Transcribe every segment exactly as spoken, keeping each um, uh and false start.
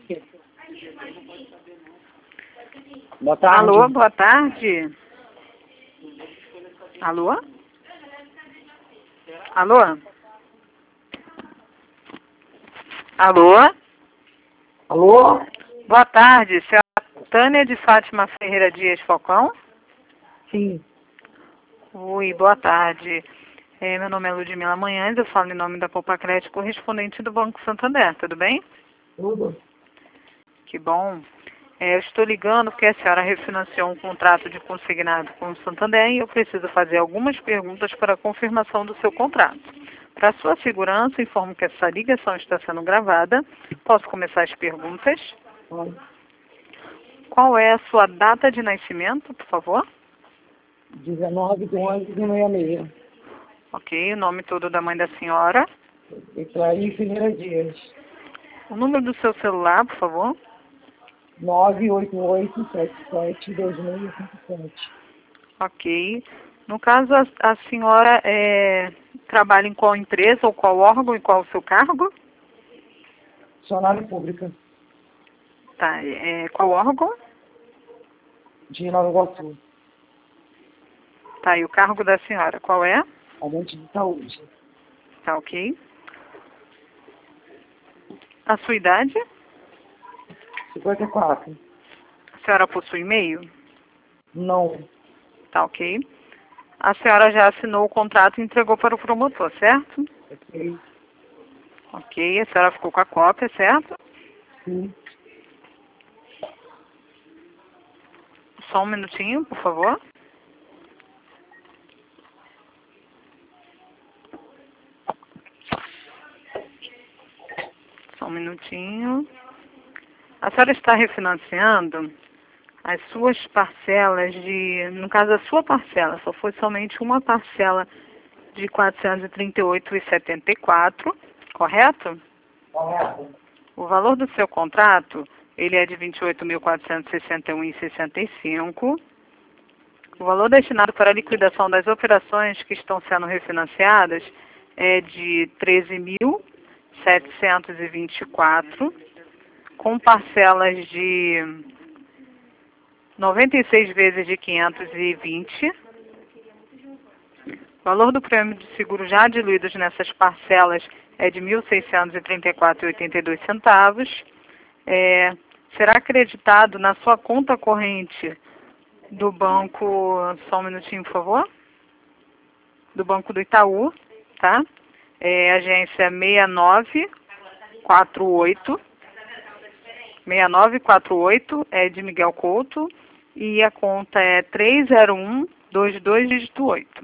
Boa tarde. Alô, boa tarde. Alô? Alô? Alô? Alô? Boa tarde, senhora Tânia de Fátima Ferreira Dias Falcão? Sim. Oi, boa tarde. É, meu nome é Ludmila Manhães, eu falo em nome da Poupa Crédito, correspondente do Banco Santander, tudo bem? Tudo? Que bom. É, eu estou ligando porque a senhora refinanciou um contrato de consignado com o Santander e eu preciso fazer algumas perguntas para a confirmação do seu contrato. Para sua segurança, informo que essa ligação está sendo gravada. Posso começar as perguntas? Pode. Qual é a sua data de nascimento, por favor? dezenove de onze de sessenta e seis. Ok, o nome todo da mãe da senhora. Eclair Ferreira Dias. O número do seu celular, por favor. nove oito oito sete sete dois seis cinco sete. Ok. No caso, a, a senhora é, trabalha em qual empresa ou qual órgão e qual o seu cargo? Funcionária pública Tá, é, qual órgão? de Nova Iguaçu. Tá, e o cargo da senhora, qual é? Agente de saúde. Tá, ok. A sua idade? cinquenta e quatro. A senhora possui e-mail? Não. Tá, ok. A senhora já assinou o contrato e entregou para o promotor, certo? Ok. Ok, a senhora ficou com a cópia, certo? Sim. Só um minutinho, por favor. Só um minutinho. A senhora está refinanciando as suas parcelas de... No caso, a sua parcela, só foi somente uma parcela de quatrocentos e trinta e oito reais e setenta e quatro centavos, correto? Correto. O valor do seu contrato, ele é de vinte e oito mil quatrocentos e sessenta e um reais e sessenta e cinco centavos. O valor destinado para a liquidação das operações que estão sendo refinanciadas é de treze mil setecentos e vinte e quatro reais, com parcelas de noventa e seis vezes de quinhentos e vinte. O valor do prêmio de seguro já diluídos nessas parcelas é de mil seiscentos e trinta e quatro reais e oitenta e dois centavos. É, será acreditado na sua conta corrente do banco, só um minutinho, por favor, do Banco do Itaú, tá? É, agência seis nove quatro oito, seis nove quatro oito, é de Miguel Couto, e a conta é três zero um dois dois dígito oito.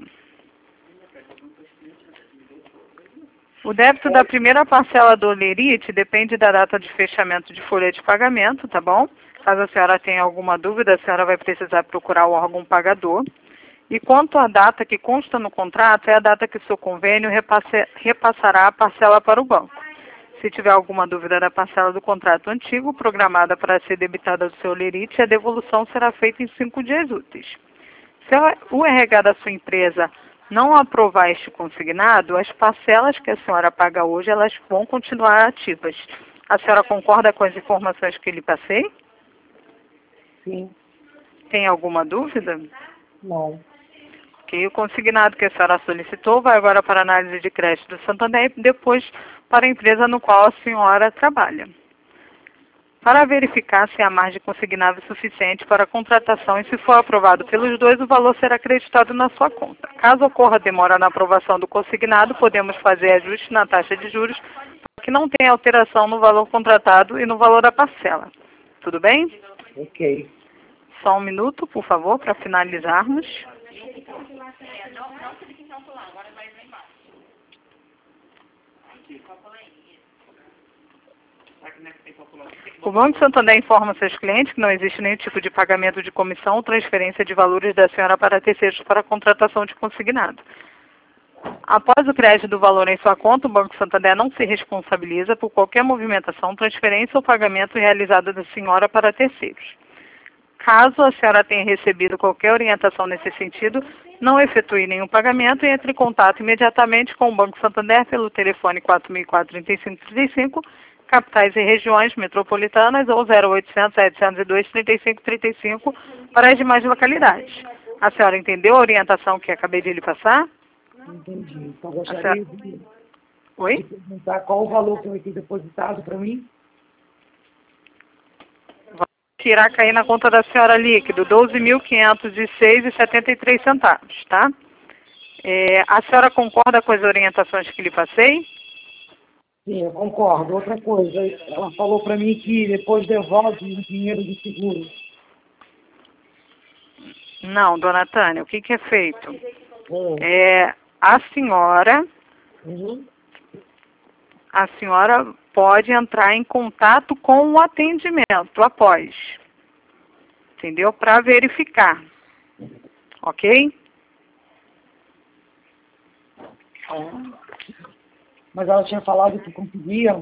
O débito da primeira parcela do Olerite depende da data de fechamento de folha de pagamento, tá bom? Caso a senhora tenha alguma dúvida, a senhora vai precisar procurar o órgão pagador. E quanto à data que consta no contrato, é a data que o seu convênio repasse, repassará a parcela para o banco. Se tiver alguma dúvida da parcela do contrato antigo, programada para ser debitada do seu Olerite, a devolução será feita em cinco dias úteis. Se o R H da sua empresa não aprovar este consignado, as parcelas que a senhora paga hoje, elas vão continuar ativas. A senhora concorda com as informações que lhe passei? Sim. Tem alguma dúvida? Não. Ok, o consignado que a senhora solicitou vai agora para a análise de crédito do Santander e depois para a empresa no qual a senhora trabalha. Para verificar se a margem consignável é suficiente para a contratação e se for aprovado pelos dois, o valor será acreditado na sua conta. Caso ocorra demora na aprovação do consignado, podemos fazer ajuste na taxa de juros para que não tenha alteração no valor contratado e no valor da parcela. Tudo bem? Ok. Só um minuto, por favor, para finalizarmos. O Banco Santander informa seus clientes que não existe nenhum tipo de pagamento de comissão ou transferência de valores da senhora para terceiros para a contratação de consignado. Após o crédito do valor em sua conta, o Banco Santander não se responsabiliza por qualquer movimentação, transferência ou pagamento realizado da senhora para terceiros. Caso a senhora tenha recebido qualquer orientação nesse sentido, não efetue nenhum pagamento e entre em contato imediatamente com o Banco Santander pelo telefone quatro mil e quatro, trinta e cinco trinta e cinco, capitais e regiões metropolitanas, ou zero oitocentos, setecentos e dois, trinta e cinco, trinta e cinco para as demais localidades. A senhora entendeu a orientação que acabei de lhe passar? Entendi. Então, A gostaria senhora... de, Oi? de perguntar qual o valor que vai ter depositado para mim. Que irá cair na conta da senhora líquido, doze mil quinhentos e seis reais e setenta e três centavos, tá? É, a senhora concorda com as orientações que lhe passei? Sim, eu concordo. Outra coisa, ela falou para mim que depois devolve o dinheiro do seguro. Não, dona Tânia, o que, que é feito? Hum. É, a senhora, Uhum. a senhora pode entrar em contato com o atendimento após, entendeu? Para verificar, ok? Mas ela tinha falado que conseguia.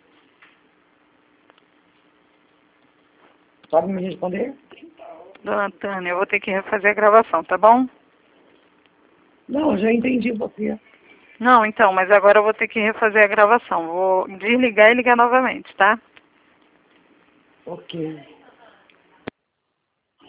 Sabe me responder? Dona Tânia, eu vou ter que refazer a gravação, tá bom? Não, eu já entendi você. Não, então, mas agora eu vou ter que refazer a gravação. Vou desligar e ligar novamente, tá? Ok.